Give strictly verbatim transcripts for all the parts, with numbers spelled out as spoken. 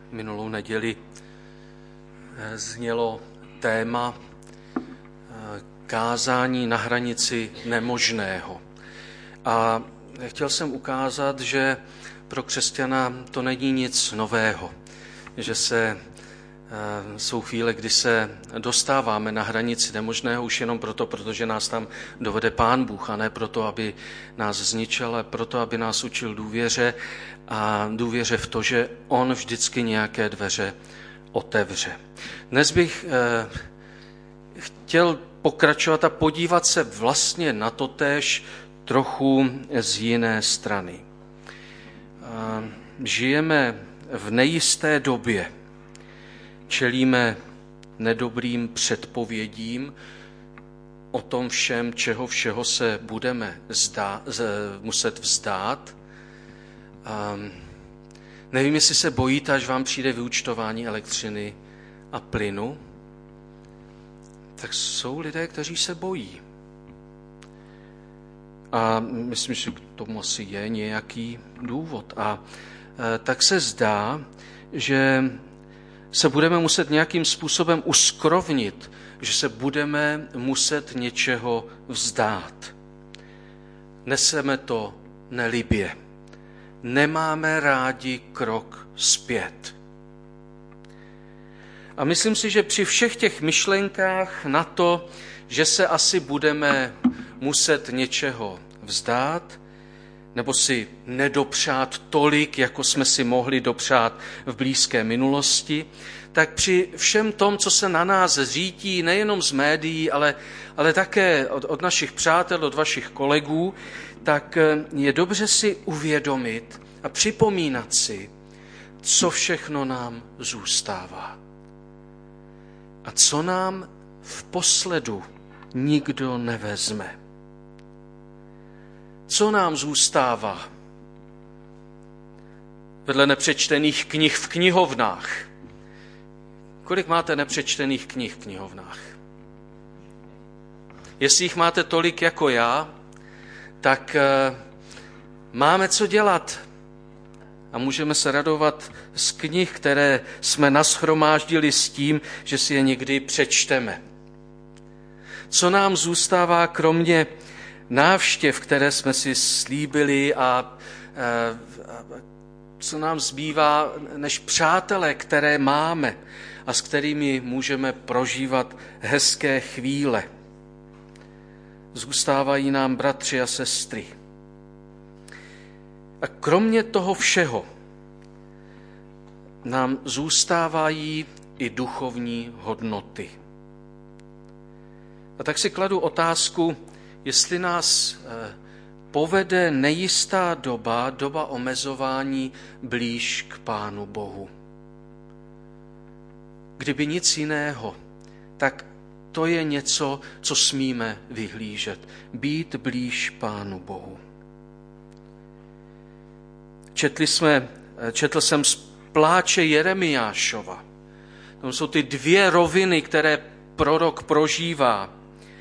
minulou neděli znělo téma kázání na hranici nemožného. A chtěl jsem ukázat, že pro křesťana to není nic nového, že se jsou chvíle, kdy se dostáváme na hranici nemožného už jenom proto, protože nás tam dovede Pán Bůh, a ne proto, aby nás zničil, ale proto, aby nás učil důvěře a důvěře v to, že on vždycky nějaké dveře otevře. Dnes bych eh, chtěl pokračovat a podívat se vlastně na to též trochu z jiné strany. Eh, žijeme v nejisté době. Čelíme nedobrým předpovědím o tom všem, čeho všeho se budeme zdá, z, muset vzdát. Um, nevím, jestli se bojíte, až vám přijde vyúčtování elektřiny a plynu. Tak jsou lidé, kteří se bojí. A myslím, že k tomu asi je nějaký důvod. A e, tak se zdá, že se budeme muset nějakým způsobem uskrovnit, že se budeme muset něčeho vzdát. Neseme to nelibě. Nemáme rádi krok zpět. A myslím si, že při všech těch myšlenkách na to, že se asi budeme muset něčeho vzdát, nebo si nedopřát tolik, jako jsme si mohli dopřát v blízké minulosti, tak při všem tom, co se na nás řítí, nejenom z médií, ale, ale také od, od našich přátel, od vašich kolegů, tak je dobře si uvědomit a připomínat si, co všechno nám zůstává. A co nám v posledu nikdo nevezme. Co nám zůstává vedle nepřečtených knih v knihovnách? Kolik máte nepřečtených knih v knihovnách? Jestli jich máte tolik jako já, tak máme co dělat. A můžeme se radovat z knih, které jsme nashromáždili s tím, že si je někdy přečteme. Co nám zůstává kromě návštěv, které jsme si slíbili, a, a, a co nám zbývá než přátelé, které máme a s kterými můžeme prožívat hezké chvíle. Zůstávají nám bratři a sestry. A kromě toho všeho nám zůstávají i duchovní hodnoty. A tak si kladu otázku, jestli nás povede nejistá doba, doba omezování blíž k Pánu Bohu. Kdyby nic jiného, tak to je něco, co smíme vyhlížet. Být blíž Pánu Bohu. Četli jsme, četl jsem z pláče Jeremiášova. Tam jsou ty dvě roviny, které prorok prožívá.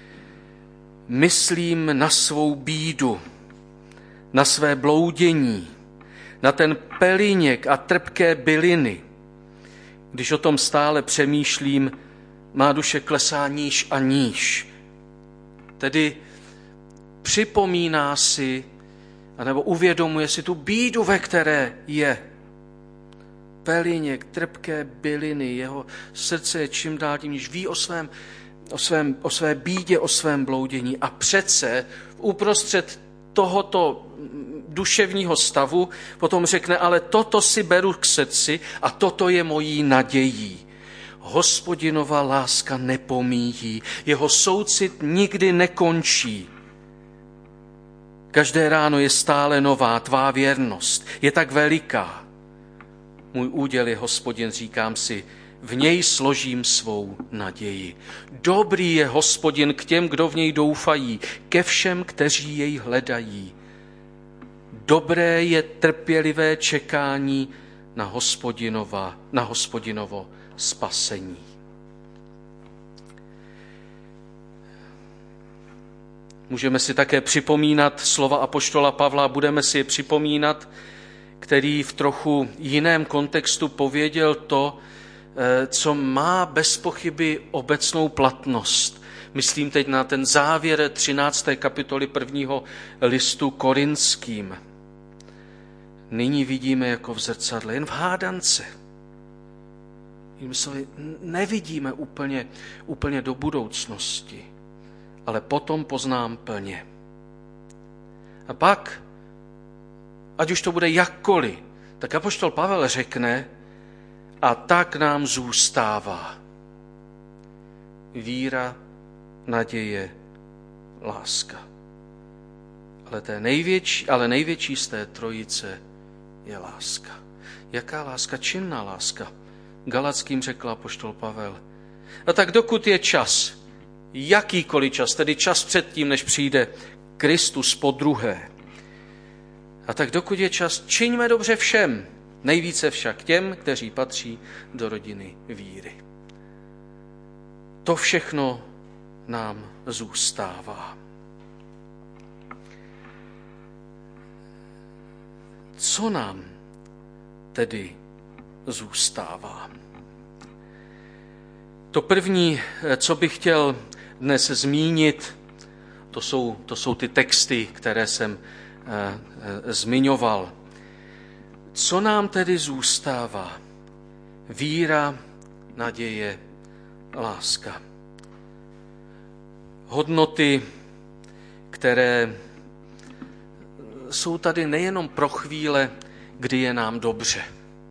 Myslím na svou bídu, na své bloudění, na ten pelíněk a trpké byliny. Když o tom stále přemýšlím, má duše klesá níž a níž. Tedy připomíná si, anebo uvědomuje si tu bídu, ve které je. Pelíněk, trpké byliny, jeho srdce je čím dál tím, když ví o svém O, svém, o své bídě, o svém bloudění. A přece uprostřed tohoto duševního stavu potom řekne, ale toto si beru k srdci a toto je mojí nadějí. Hospodinova láska nepomíjí, jeho soucit nikdy nekončí. Každé ráno je stále nová, tvá věrnost je tak veliká. Můj úděl je Hospodin, říkám si, v něj složím svou naději. Dobrý je Hospodin k těm, kdo v něj doufají, ke všem, kteří jej hledají. Dobré je trpělivé čekání na Hospodinova, na Hospodinovo spasení. Můžeme si také připomínat slova apoštola Pavla, budeme si je připomínat, který v trochu jiném kontextu pověděl to, co má bez pochyby obecnou platnost. Myslím teď na ten závěr třinácté kapitoly prvního listu Korinským. Nyní vidíme jako v zrcadle, jen v hádance. Mysleli, nevidíme úplně, úplně do budoucnosti, ale potom poznám plně. A pak, ať už to bude jakkoliv, tak apoštol Pavel řekne, a tak nám zůstává víra, naděje, láska. Ale, té největší, ale největší z té trojice je láska. Jaká láska? Činná láska. Galackým řekl apoštol Pavel. A tak dokud je čas, jakýkoliv čas, tedy čas před tím, než přijde Kristus podruhé, a tak dokud je čas, čiňme dobře všem, nejvíce však těm, kteří patří do rodiny víry. To všechno nám zůstává. Co nám tedy zůstává? To první, co bych chtěl dnes zmínit, to jsou, to jsou ty texty, které jsem eh, eh, zmiňoval. Co nám tedy zůstává? Víra, naděje, láska. Hodnoty, které jsou tady nejenom pro chvíle, kdy je nám dobře.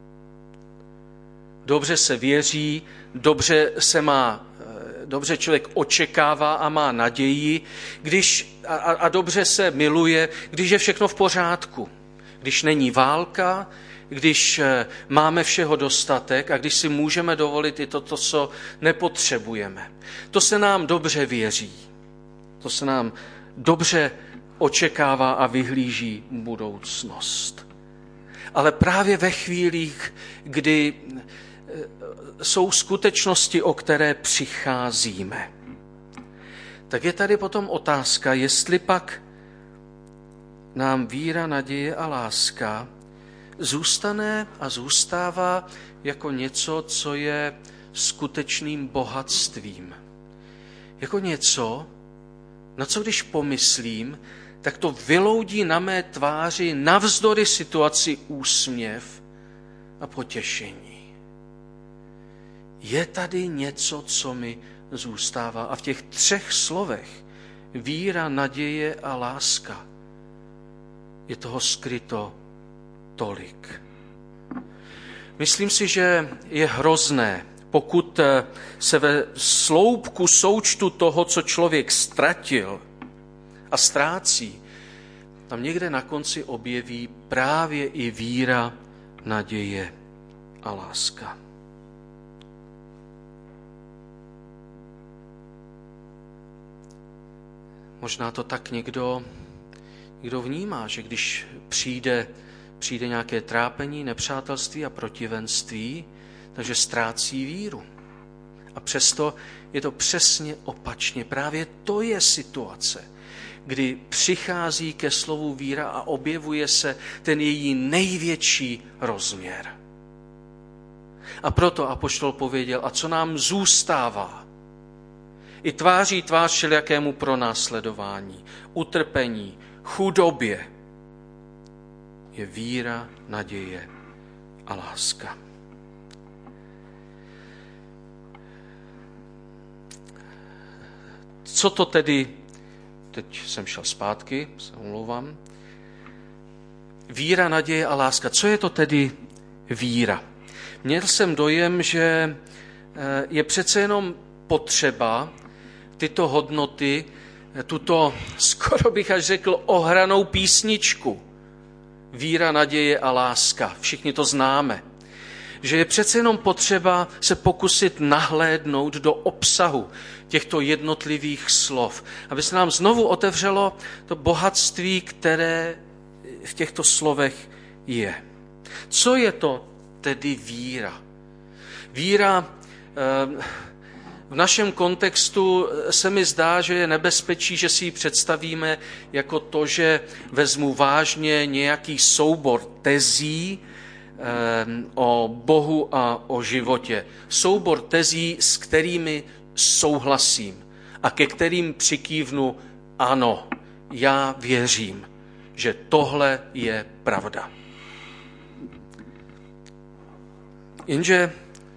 Dobře se věří, dobře se má, dobře člověk očekává a má naději, když, a, a dobře se miluje, když je všechno v pořádku. Když není válka, když máme všeho dostatek a když si můžeme dovolit i to, co nepotřebujeme. To se nám dobře věří. To se nám dobře očekává a vyhlíží budoucnost. Ale právě ve chvílích, kdy jsou skutečnosti, o které přicházíme, tak je tady potom otázka, jestli pak nám víra, naděje a láska zůstane a zůstává jako něco, co je skutečným bohatstvím. Jako něco, na co když pomyslím, tak to vyloudí na mé tváři navzdory situaci úsměv a potěšení. Je tady něco, co mi zůstává. A v těch třech slovech víra, naděje a láska je toho skryto tolik. Myslím si, že je hrozné, pokud se ve sloupku součtu toho, co člověk ztratil a ztrácí, tam někde na konci objeví právě i víra, naděje a láska. Možná to tak někdo, někdo vnímá, že když přijde, přijde nějaké trápení, nepřátelství a protivenství, takže ztrácí víru. A přesto je to přesně opačně. Právě to je situace, kdy přichází ke slovu víra a objevuje se ten její největší rozměr. A proto apoštol pověděl, a co nám zůstává? I tváří tvář všelijakému pronásledování, utrpení, chudobě je víra, naděje a láska. Co to tedy, teď jsem šel zpátky, se omlouvám, víra, naděje a láska. Co je to tedy víra? Měl jsem dojem, že je přece jenom potřeba tyto hodnoty, tuto, skoro bych až řekl, ohranou písničku. Víra, naděje a láska. Všichni to známe. Že je přece jenom potřeba se pokusit nahlédnout do obsahu těchto jednotlivých slov, aby se nám znovu otevřelo to bohatství, které v těchto slovech je. Co je to tedy víra? Víra, V našem kontextu se mi zdá, že je nebezpečí, že si ji představíme jako to, že vezmu vážně nějaký soubor tezí o Bohu a o životě. Soubor tezí, s kterými souhlasím a ke kterým přikývnu ano, já věřím, že tohle je pravda. Jenže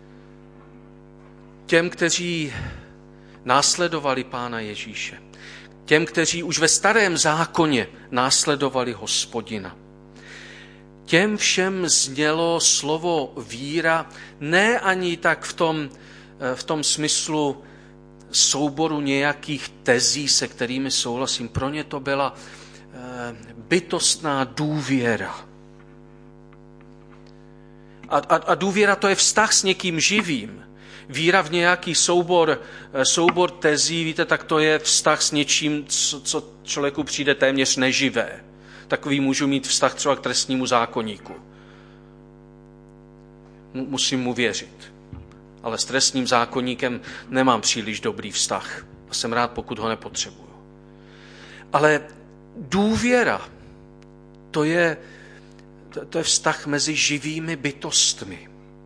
těm, kteří následovali Pána Ježíše, těm, kteří už ve starém zákoně následovali Hospodina, těm všem znělo slovo víra ne ani tak v tom, v tom smyslu souboru nějakých tezí, se kterými souhlasím. Pro ně to byla bytostná důvěra. A, a, a důvěra to je vztah s někým živým. Víra v nějaký soubor, soubor tezí, víte, tak to je vztah s něčím, co, co člověku přijde téměř neživé. Takový můžu mít vztah třeba k trestnímu zákoníku. Musím mu věřit. Ale s trestním zákoníkem nemám příliš dobrý vztah. A jsem rád, pokud ho nepotřebuju. Ale důvěra, to je, to je vztah mezi živými bytostmi.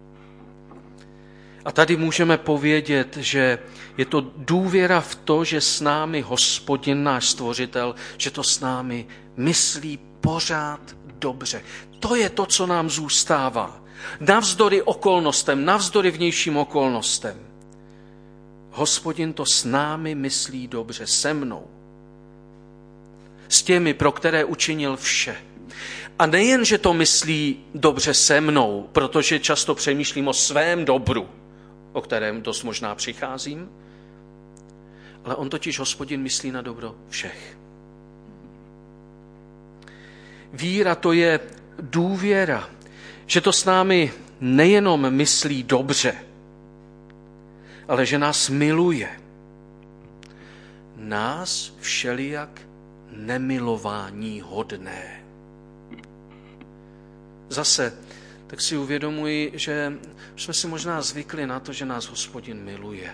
A tady můžeme povědět, že je to důvěra v to, že s námi Hospodin, náš Stvořitel, že to s námi myslí pořád dobře. To je to, co nám zůstává. Navzdory okolnostem, navzdory vnějším okolnostem. Hospodin to s námi myslí dobře, se mnou. S těmi, pro které učinil vše. A nejen, že to myslí dobře se mnou, protože často přemýšlím o svém dobru, o kterém dost možná přicházím, ale on totiž Hospodin myslí na dobro všech. Víra to je důvěra, že to s námi nejenom myslí dobře, ale že nás miluje. Nás všelijak nemilování hodné. Zase, tak si uvědomuji, že jsme si možná zvykli na to, že nás Hospodin miluje.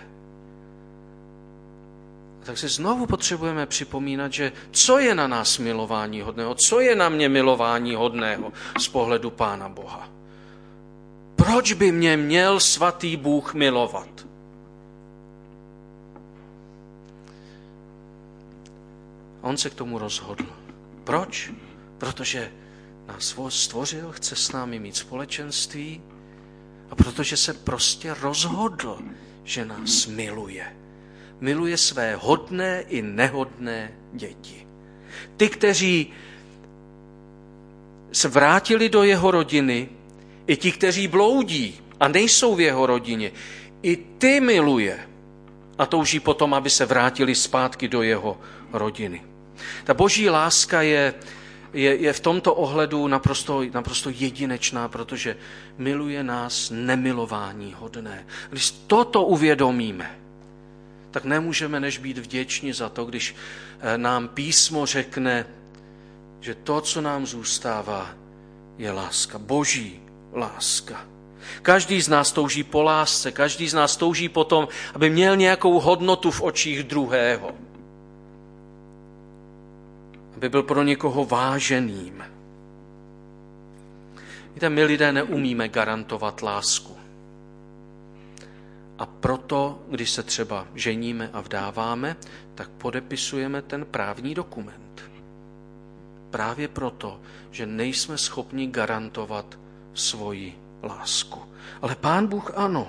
A tak si znovu potřebujeme připomínat, že co je na nás milování hodného, co je na mě milování hodného z pohledu Pána Boha. Proč by mě měl svatý Bůh milovat? A on se k tomu rozhodl. Proč? Protože nás stvořil, chce s námi mít společenství a protože se prostě rozhodl, že nás miluje. Miluje své hodné i nehodné děti. Ty, kteří se vrátili do jeho rodiny, i ti, kteří bloudí a nejsou v jeho rodině, i ty miluje a touží potom, aby se vrátili zpátky do jeho rodiny. Ta boží láska je, je, je v tomto ohledu naprosto, naprosto jedinečná, protože miluje nás nemilování hodné. Když toto uvědomíme, tak nemůžeme než být vděční za to, když nám písmo řekne, že to, co nám zůstává, je láska, boží láska. Každý z nás touží po lásce, každý z nás touží potom, aby měl nějakou hodnotu v očích druhého. Aby byl pro někoho váženým. Víte, my lidé neumíme garantovat lásku. A proto, když se třeba ženíme a vdáváme, tak podepisujeme ten právní dokument. Právě proto, že nejsme schopni garantovat svoji lásku. Ale Pán Bůh ano.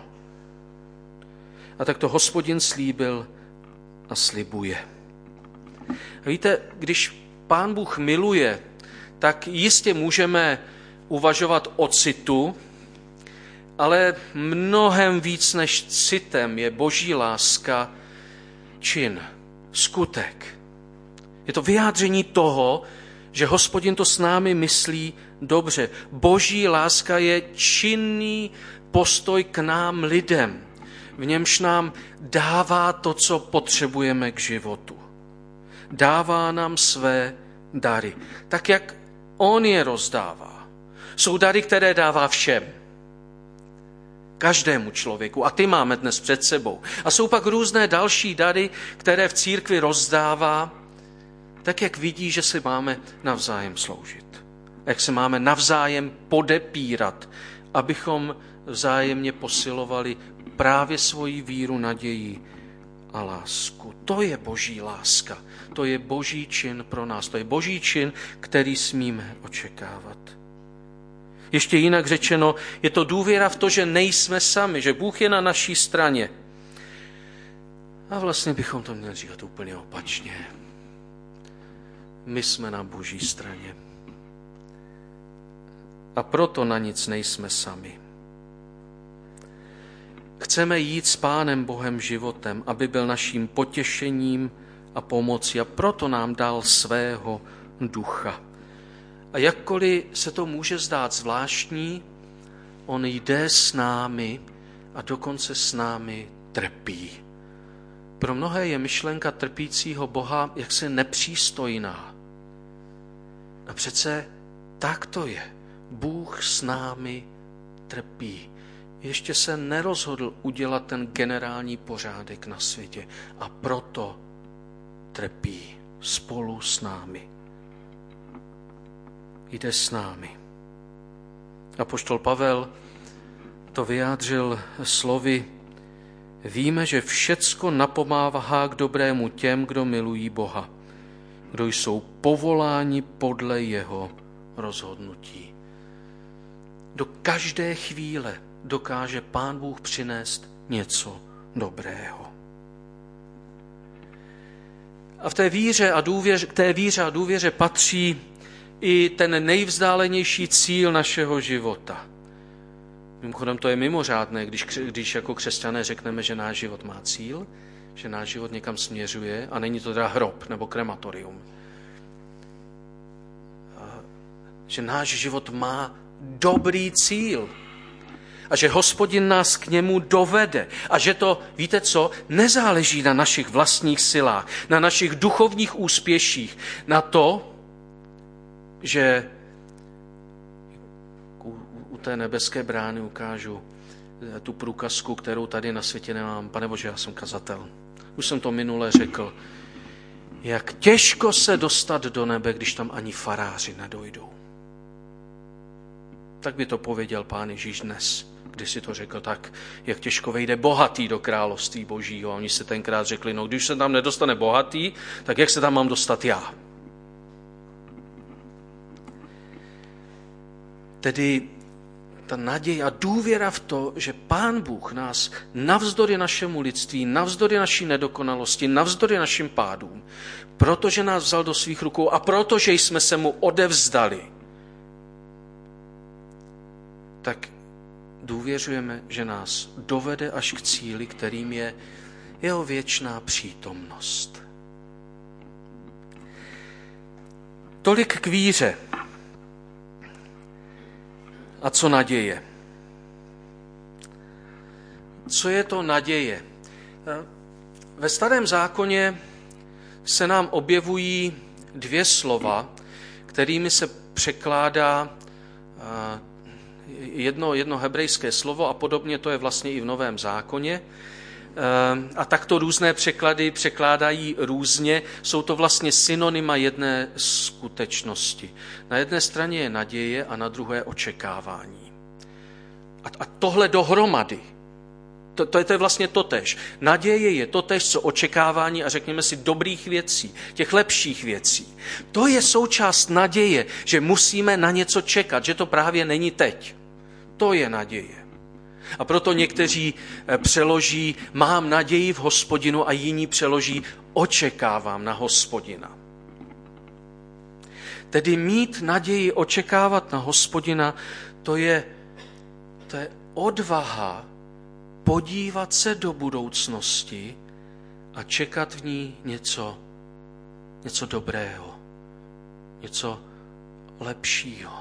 A tak to Hospodin slíbil a slibuje. A víte, když Pán Bůh miluje, tak jistě můžeme uvažovat o citu, ale mnohem víc než citem je boží láska čin, skutek. Je to vyjádření toho, že Hospodin to s námi myslí dobře. Boží láska je činný postoj k nám lidem. V němž nám dává to, co potřebujeme k životu. Dává nám své dary, tak jak on je rozdává. Jsou dary, které dává všem. každému člověku. A ty máme dnes před sebou. A jsou pak různé další dary, které v církvi rozdává, tak jak vidí, že si máme navzájem sloužit. Jak se máme navzájem podepírat, abychom vzájemně posilovali právě svoji víru, naději a lásku. To je boží láska. To je boží čin pro nás. To je boží čin, který smíme očekávat. Ještě jinak řečeno, je to důvěra v to, že nejsme sami, že Bůh je na naší straně. A vlastně bychom to měli říkat úplně opačně. My jsme na boží straně. A proto na nic nejsme sami. Chceme jít s Pánem Bohem životem, aby byl naším potěšením a pomocí, a proto nám dal svého ducha. A jakkoliv se to může zdát zvláštní, on jde s námi a dokonce s námi trpí. Pro mnohé je myšlenka trpícího Boha jaksi nepřístojná. A přece tak to je. Bůh s námi trpí. Ještě se nerozhodl udělat ten generální pořádek na světě a proto trpí spolu s námi. Jde s námi. Apoštol Pavel to vyjádřil slovy: víme, že všecko napomáhá k dobrému těm, kdo milují Boha, kdo jsou povoláni podle jeho rozhodnutí. Do každé chvíle dokáže Pán Bůh přinést něco dobrého. A v té víře a důvěře, k té víře a důvěře patří i ten nejvzdálenější cíl našeho života. Mimochodem to je mimořádné, když, když jako křesťané řekneme, že náš život má cíl, že náš život někam směřuje a není to teda hrob nebo krematorium. A že náš život má dobrý cíl a že Hospodin nás k němu dovede a že to, víte co, nezáleží na našich vlastních silách, na našich duchovních úspěších, na to, že u té nebeské brány ukážu tu průkazku, kterou tady na světě nemám. Pane Bože, já jsem kazatel. Už jsem to minule řekl. Jak těžko se dostat do nebe, když tam ani faráři nedojdou. Tak by to pověděl Pán Ježíš dnes, když si to řekl tak, jak těžko vejde bohatý do království Božího. A oni si tenkrát řekli, no když se tam nedostane bohatý, tak jak se tam mám dostat já? Tedy ta naděje a důvěra v to, že Pán Bůh nás navzdory našemu lidství, navzdory naší nedokonalosti, navzdory našim pádům, protože nás vzal do svých rukou a protože jsme se mu odevzdali, tak důvěřujeme, že nás dovede až k cíli, kterým je jeho věčná přítomnost. Tolik k víře. A co naděje? Co je to naděje? Ve Starém zákoně se nám objevují dvě slova, kterými se překládá jedno, jedno hebrejské slovo a podobně to je vlastně i v Novém zákoně. A takto různé překlady překládají různě. Jsou to vlastně synonyma jedné skutečnosti. Na jedné straně je naděje a na druhé očekávání. A, a tohle dohromady, to, to, je, to je vlastně totéž. Naděje je totéž, co očekávání a řekněme si dobrých věcí, těch lepších věcí. To je součást naděje, že musíme na něco čekat, že to právě není teď. To je naděje. A proto někteří přeloží mám naději v Hospodinu a jiní přeloží očekávám na Hospodina. Tedy mít naději očekávat na Hospodina, to je, to je odvaha podívat se do budoucnosti a čekat v ní něco, něco dobrého, něco lepšího.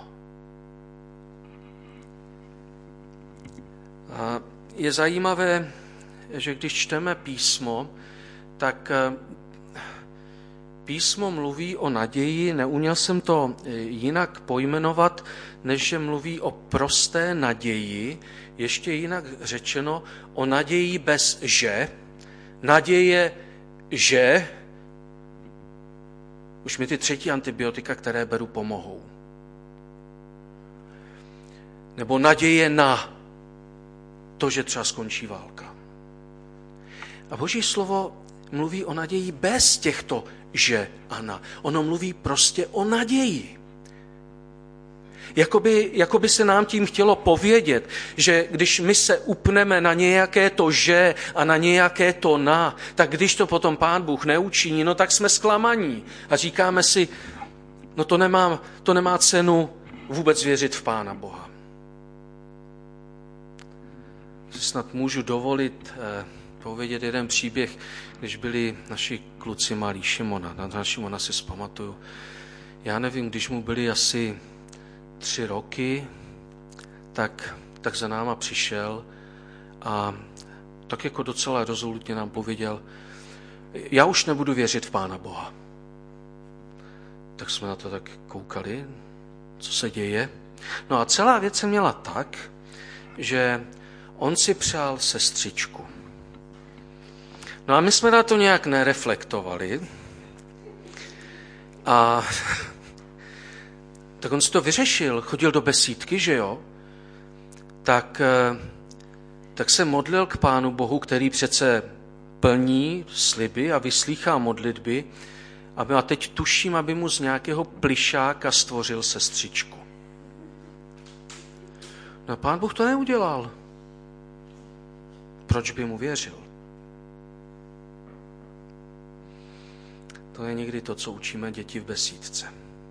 A je zajímavé, že když čteme písmo, tak písmo mluví o naději, neuměl jsem to jinak pojmenovat, než že mluví o prosté naději, ještě jinak řečeno o naději bez že, naděje, že už mi ty třetí antibiotika, které beru, pomohou. Nebo naděje na to, že třeba skončí válka. A Boží slovo mluví o naději bez těchto že a na. Ono mluví prostě o naději. Jakoby, jakoby se nám tím chtělo povědět, že když my se upneme na nějaké to že a na nějaké to na, tak když to potom Pán Bůh neučiní, no tak jsme zklamaní. A říkáme si, no to nemá, to nemá cenu vůbec věřit v Pána Boha. Si snad můžu dovolit eh, povědět jeden příběh, když byli naši kluci malí, Šimona. Na Šimona si vzpamatuju. Já nevím, když mu byli asi tři roky, tak, tak za náma přišel a tak jako docela rezolutně nám pověděl, já už nebudu věřit v Pána Boha. Tak jsme na to tak koukali, co se děje. No a celá věc se měla tak, že on si přál sestřičku. No a my jsme na to nějak nereflektovali. A tak on si to vyřešil, chodil do besídky, že jo? Tak, tak se modlil k Pánu Bohu, který přece plní sliby a vyslýchá modlitby. A teď tuším, aby mu z nějakého plišáka stvořil sestřičku. No Pán Bůh to neudělal. Proč by mu věřil? To je někdy to, co učíme děti v besídce.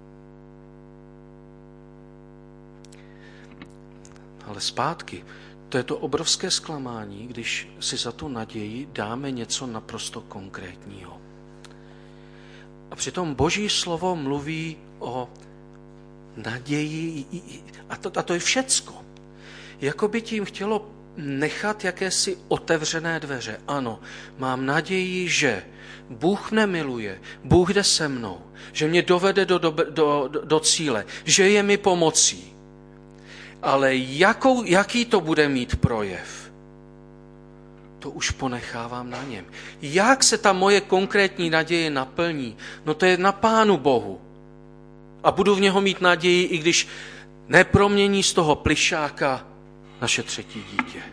Ale zpátky, to je to obrovské zklamání, když si za tu naději dáme něco naprosto konkrétního. A přitom Boží slovo mluví o naději a to, a to je všecko. Jako by tím chtělo nechat jakési otevřené dveře. Ano, mám naději, že Bůh mne miluje, Bůh jde se mnou, že mě dovede do, do, do, do cíle, že je mi pomocí. Ale jakou, jaký to bude mít projev, to už ponechávám na něm. Jak se ta moje konkrétní naděje naplní, no to je na Pánu Bohu. A budu v něho mít naději, i když nepromění z toho plišáka naše třetí dítě.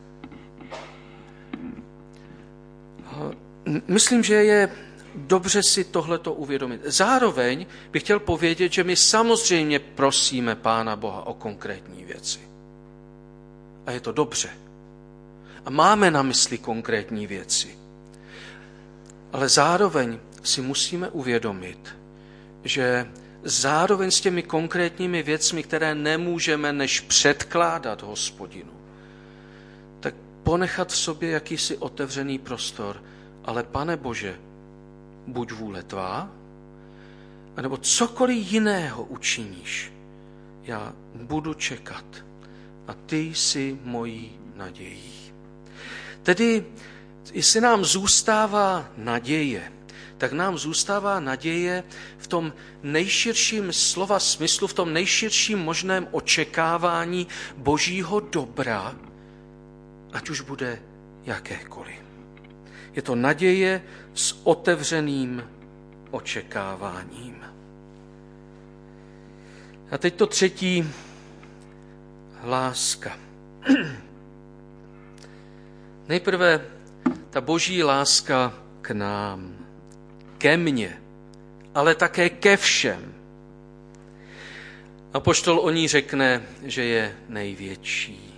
Myslím, že je dobře si tohleto uvědomit. Zároveň bych chtěl povědět, že my samozřejmě prosíme Pána Boha o konkrétní věci. A je to dobře. A máme na mysli konkrétní věci. Ale zároveň si musíme uvědomit, že zároveň s těmi konkrétními věcmi, které nemůžeme než předkládat Hospodinu, tak ponechat v sobě jakýsi otevřený prostor. Ale Pane Bože, buď vůle tvá, anebo cokoliv jiného učiníš, já budu čekat a ty jsi mojí nadějí. Tedy, jestli nám zůstává naděje, tak nám zůstává naděje v tom nejširším slova smyslu, v tom nejširším možném očekávání Božího dobra, ať už bude jakékoliv. Je to naděje s otevřeným očekáváním. A teď to třetí, láska. Nejprve ta Boží láska k nám, ke mně, ale také ke všem. Apoštol o ní řekne, že je největší.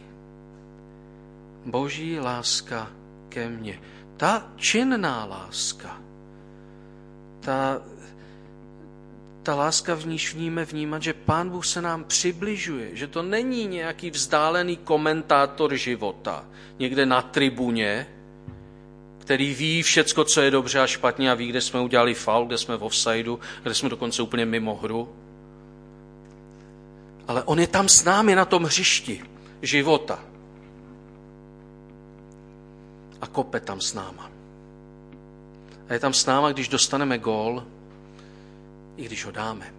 Boží láska ke mně. Ta činná láska, ta, ta láska, v níž vníme vnímat, že Pán Bůh se nám přibližuje, že to není nějaký vzdálený komentátor života, někde na tribuně, který ví všecko, co je dobře a špatně a ví, kde jsme udělali faul, kde jsme v offsideu, kde jsme dokonce úplně mimo hru. Ale on je tam s námi na tom hřišti života. A kope tam s náma. A je tam s náma, když dostaneme gól, i když ho dáme.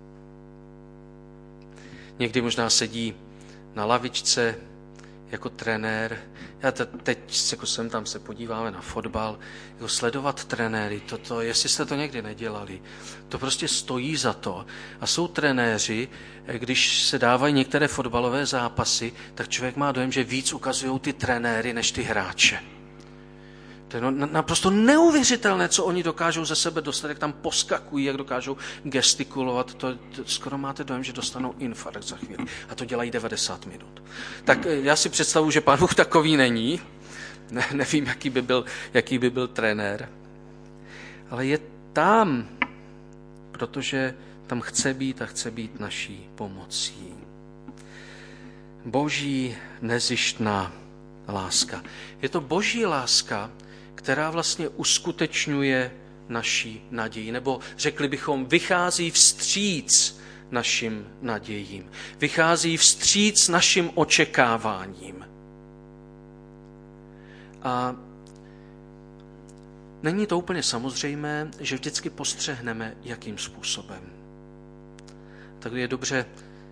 Někdy možná sedí na lavičce jako trenér. Já teď jako sem tam se podíváme na fotbal, jako sledovat trenéry, toto, jestli jste to někdy nedělali, to prostě stojí za to. A jsou trenéři, když se dávají některé fotbalové zápasy, tak člověk má dojem, že víc ukazují ty trenéry než ty hráče. To je naprosto neuvěřitelné, co oni dokážou ze sebe dostat, jak tam poskakují, jak dokážou gestikulovat. To, to skoro máte dojem, že dostanou infarkt za chvíli. A to dělají devadesát minut. Tak já si představuji, že Pán Bůh takový není. Ne, nevím, jaký by, byl, jaký by byl trenér. Ale je tam, protože tam chce být a chce být naší pomocí. Boží nezištná láska. Je to Boží láska, která vlastně uskutečňuje naši naději, nebo řekli bychom, vychází vstříc našim nadějím, vychází vstříc našim očekáváním. A není to úplně samozřejmé, že vždycky postřehneme, jakým způsobem. Tak je dobře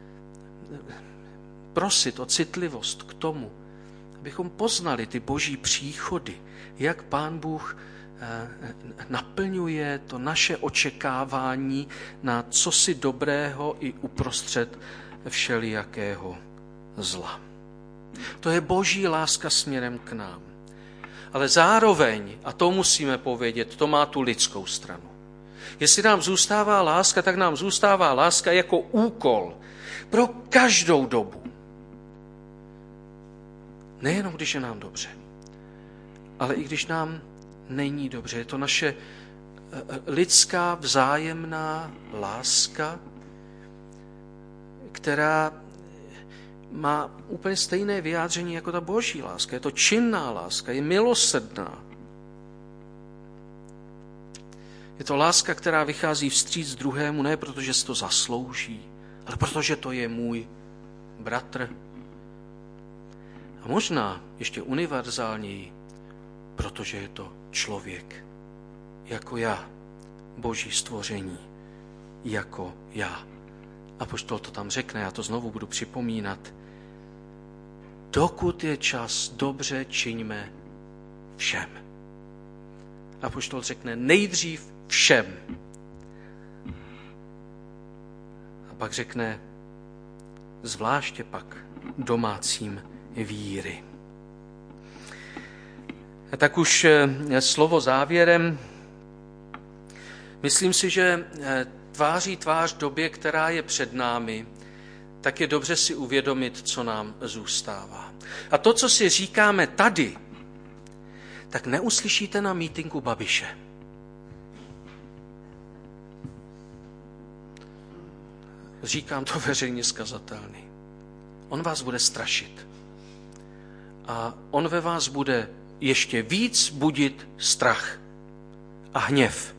prosit o citlivost k tomu, abychom poznali ty boží příchody, jak Pán Bůh naplňuje to naše očekávání na cosi dobrého i uprostřed všelijakého zla. To je boží láska směrem k nám. Ale zároveň, a to musíme povědět, to má tu lidskou stranu. Jestli nám zůstává láska, tak nám zůstává láska jako úkol pro každou dobu. Nejenom když je nám dobře, ale i když nám není dobře. Je to naše lidská vzájemná láska, která má úplně stejné vyjádření jako ta boží láska. Je to činná láska, je milosrdná. Je to láska, která vychází vstříc druhému, ne protože si to zaslouží, ale protože to je můj bratr. A možná ještě univerzálněji, protože je to člověk, jako já, boží stvoření, jako já. Apoštol to tam řekne, já to znovu budu připomínat. Dokud je čas, dobře čiňme všem. Apoštol řekne nejdřív všem. A pak řekne zvláště pak domácím víry. A tak už slovo závěrem. Myslím si, že tváří tvář době, která je před námi, tak je dobře si uvědomit, co nám zůstává. A to, co si říkáme tady, tak neuslyšíte na mítinku Babiše. Říkám to veřejně skazatelný. On vás bude strašit. A on ve vás bude ještě víc budit strach a hněv.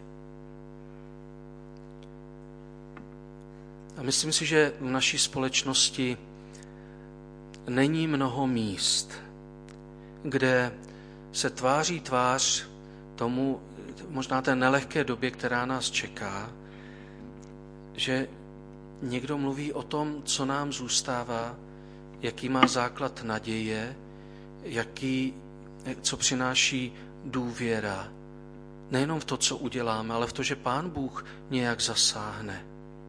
A myslím si, že v naší společnosti není mnoho míst, kde se tváří tvář tomu, možná té nelehké době, která nás čeká, že někdo mluví o tom, co nám zůstává, jaký má základ naděje, jaký, co přináší důvěra. Nejenom v to, co uděláme, ale v to, že Pán Bůh nějak zasáhne.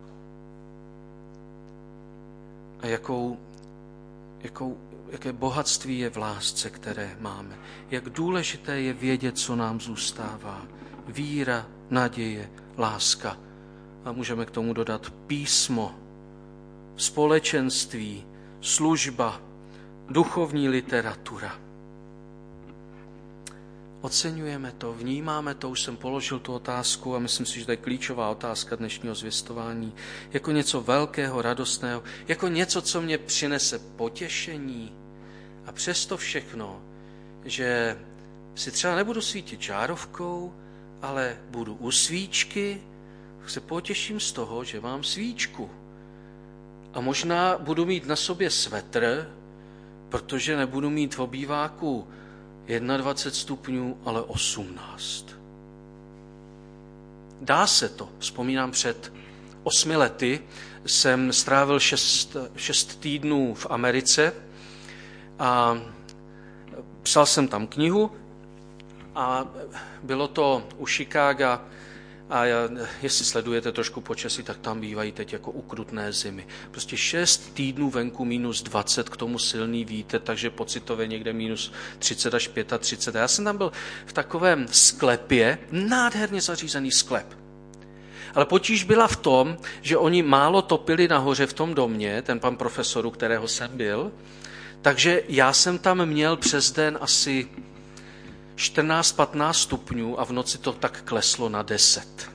A jakou, jakou, jaké bohatství je v lásce, které máme. Jak důležité je vědět, co nám zůstává. Víra, naděje, láska. A můžeme k tomu dodat písmo, společenství, služba, duchovní literatura. Oceňujeme to, vnímáme to, už jsem položil tu otázku a myslím si, že to je klíčová otázka dnešního zvěstování, jako něco velkého, radostného, jako něco, co mě přinese potěšení. A přesto všechno, že si třeba nebudu svítit čárovkou, ale budu u svíčky, se potěším z toho, že mám svíčku. A možná budu mít na sobě svetr, protože nebudu mít v obýváku dvacet jedna stupňů, ale osmnáct. Dá se to. Vzpomínám před osmi lety jsem strávil šest, šest týdnů v Americe a psal jsem tam knihu a bylo to u Chicaga a já, jestli sledujete trošku počasí, tak tam bývají teď jako ukrutné zimy. Prostě šest týdnů venku minus dvacet, k tomu silný vítr, takže pocitově někde minus třicet až třicet pět. Já jsem tam byl v takovém sklepě, nádherně zařízený sklep. Ale potíž byla v tom, že oni málo topili nahoře v tom domě, ten pan profesor, u kterého jsem byl, takže já jsem tam měl přes den asi čtrnáct patnáct stupňů a v noci to tak kleslo na deset.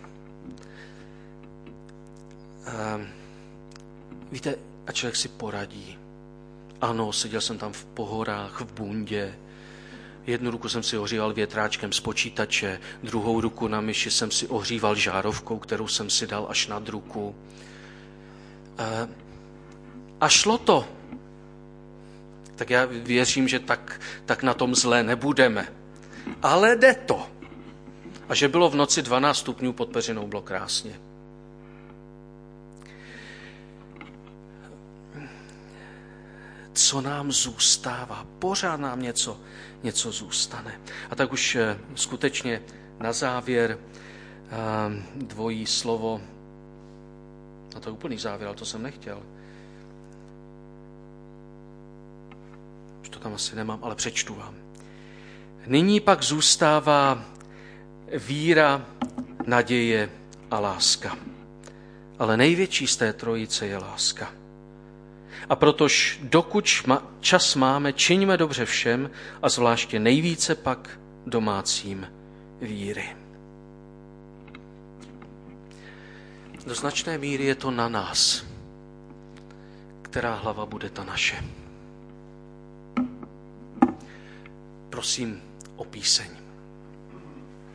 Ehm, víte, a člověk si poradí. Ano, seděl jsem tam v pohorách, v bundě. Jednu ruku jsem si ohříval větráčkem z počítače, druhou ruku na myši jsem si ohříval žárovkou, kterou jsem si dal až nad ruku. Ehm, a šlo to. Tak já věřím, že tak, tak na tom zlé nebudeme. Ale jde to. A že bylo v noci dvanáct stupňů pod peřinou, bylo krásně. Co nám zůstává? Pořád nám něco, něco zůstane. A tak už skutečně na závěr dvojí slovo. A to je úplný závěr, ale to jsem nechtěl. Už to tam asi nemám, ale přečtu vám. Nyní pak zůstává víra, naděje a láska. Ale největší z té trojice je láska. A protož dokud čas máme, čiňme dobře všem a zvláště nejvíce pak domácím víry. Do značné míry je to na nás, která hlava bude ta naše. Prosím o píseň.